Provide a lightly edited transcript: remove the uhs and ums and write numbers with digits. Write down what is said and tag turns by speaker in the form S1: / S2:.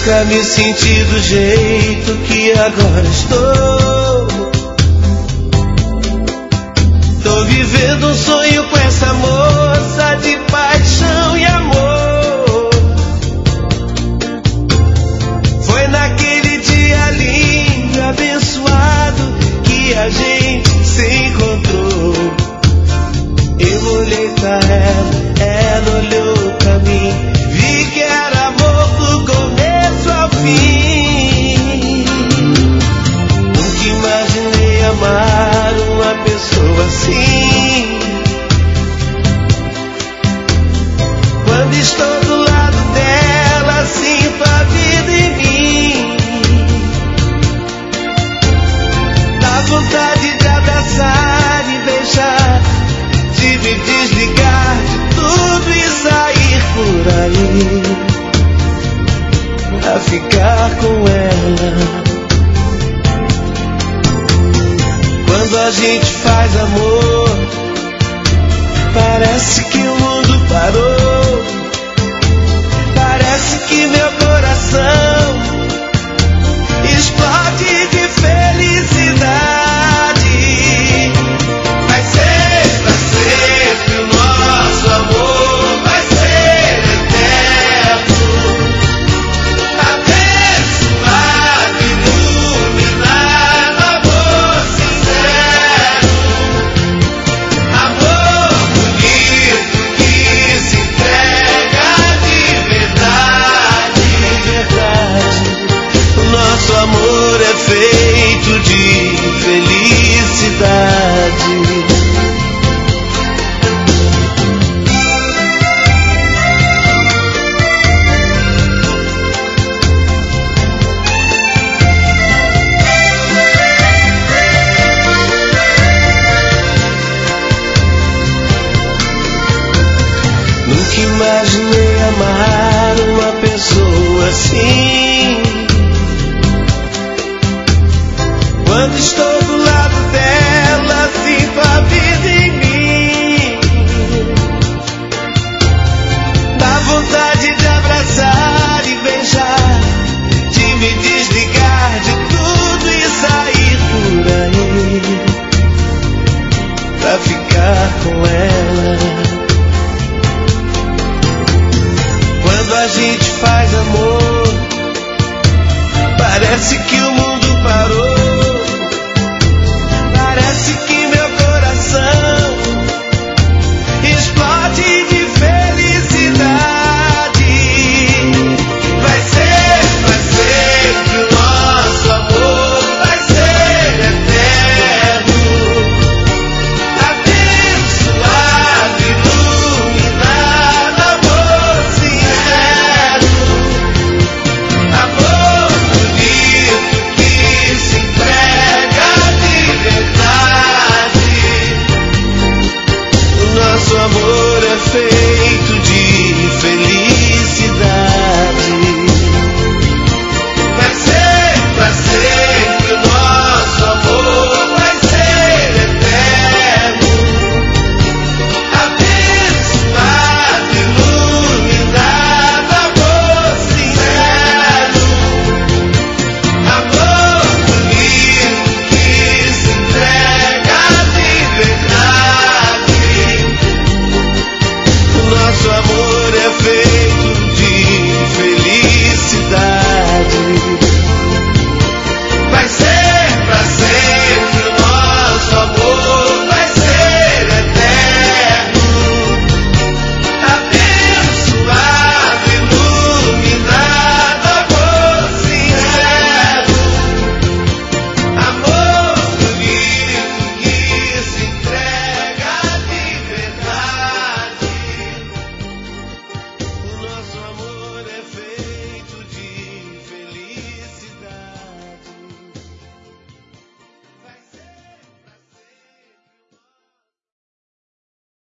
S1: Nunca me senti do jeito que agora estou. Tô vivendo um sonho com essa moça de paixão e amor. Foi naquele dia lindo, abençoado, que a gente se encontrou. Eu olhei pra ela olhou pra mim. Vi que era amor do começo ao fim. Nunca imaginei amar uma pessoa assim. Quando estou do lado dela, sinto a vida em mim. Dá vontade de abraçar e beijar, de me desligar de tudo e sair por aí, a ficar com ela. Quando a gente faz amor, parece que o mundo parou. Parece que meu coração explode de felicidade. Vai ser pra sempre o nosso amor, vai ser eterno, abençoado, iluminado, amor sincero, amor bonito que se entrega de verdade, verdade. O nosso amor é feito de felicidade. Nunca imaginei amar uma pessoa assim. Quando estou do lado dela, sinto a vida em mim. Dá vontade de abraçar e beijar, de me desligar de tudo e sair por aí, pra ficar com ela. Quando a gente faz amor, parece que o